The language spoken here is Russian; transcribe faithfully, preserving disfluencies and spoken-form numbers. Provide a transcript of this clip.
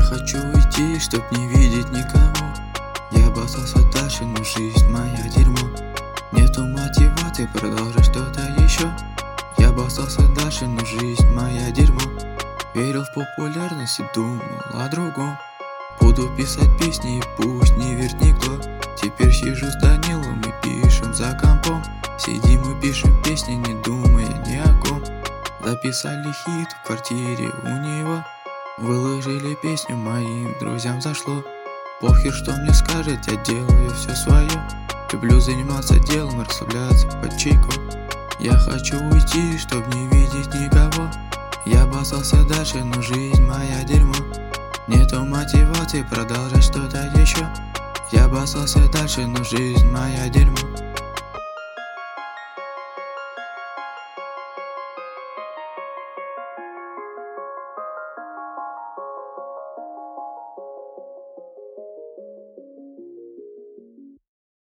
хочу уйти, чтоб не видеть никого. Я бросался дальше, но жизнь моя дерьмо. Нету мотивации продолжить что-то еще. Я бросался дальше, но жизнь моя дерьмо. Верил в популярность и думал о другом. Буду писать песни и пусть не верит никто. Теперь сижу с Данилом и пишем за компом. Сидим и пишем песни, не думая ни о ком. Записали хит в квартире у него. Выложили песню, моим друзьям зашло. Похер, что мне скажет, я делаю все свое. Люблю заниматься делом, расслабляться под чайку. Я хочу уйти, чтоб не видеть никого. Я бросался дальше, но жизнь моя дерьмо. Нету мотивации продолжать что-то еще. Я бросался дальше, но жизнь моя дерьмо.